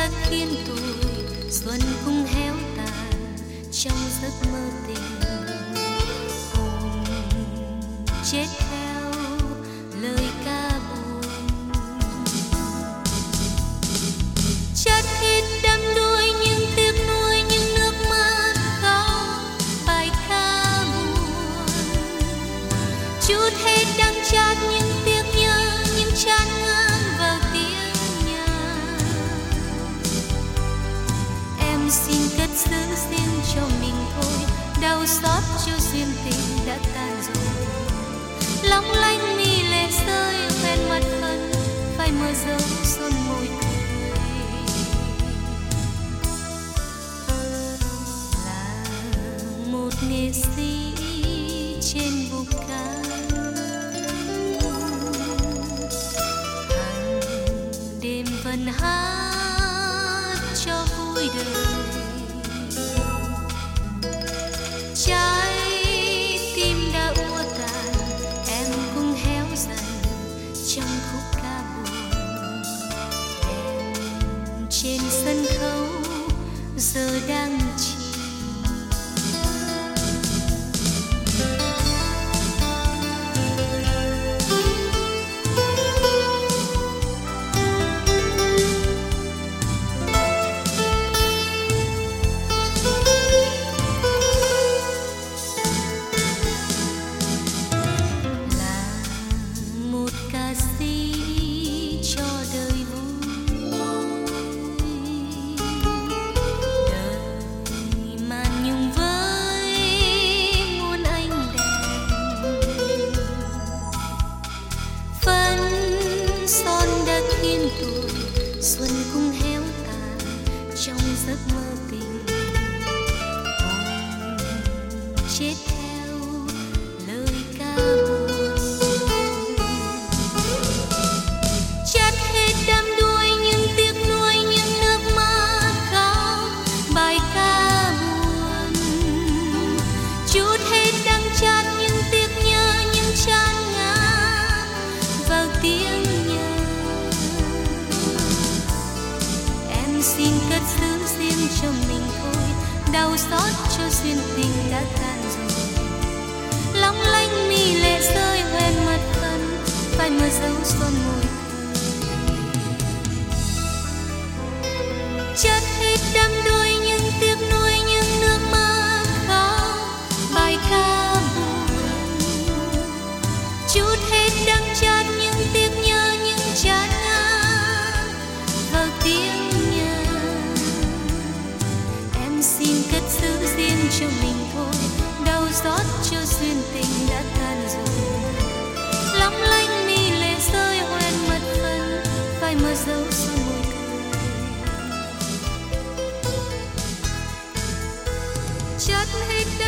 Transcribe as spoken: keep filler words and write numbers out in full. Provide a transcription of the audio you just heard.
đã khiến tôi xuân cũng héo tàn trong giấc mơ tình. Ôm chết theo lời ca buồn, chất ít đắm đuối những tiếc nuối, những nước mắt khóc bài ca buồn, chút hết đắng chát những tiếc nhớ, những chán ngán vào tiếng nhà. Em xin cất giữ riêng cho mình thôi, đau xót cho duyên tình đã tan rồi. Long lanh mi lệ rơi ven mặt phận, phải mơ dấu son môi cười. Là một nghệ sĩ trên bục ca, hàng đêm vẫn hát cho vui đời. Trái tim đã úa tàn, em cũng héo dần trong khúc ca buồn. Em trên sân khấu giờ đang chìm. Xuân cũng héo tàn trong giấc mơ tình. Ôm chết theo lời ca buồn, chát hết đắm đuối những tiếc nuối, những nước mắt khóc bài ca buồn, chút hết đắng chát những tiếc nhớ, những chán ngán vào tiếng. Xin cất giữ riêng cho mình thôi, đau xót cho duyên tình đã tan rồi. Long lanh mi lệ rơi hoen mặt phận, phải mơ dấu son môi cười. Chất hết đắm đuối những tiếc nuối, những nước mắt khóc bài ca buồn, chút hết đắng chát những tiếc nhớ, những chán ngán vào tiếng. Xin cất giữ riêng cho mình thôi, đau xót cho duyên tình đã tan rồi. Long lanh mi lệ rơi hoen mặt phận, phải mơ dấu son môi cười. Chất hết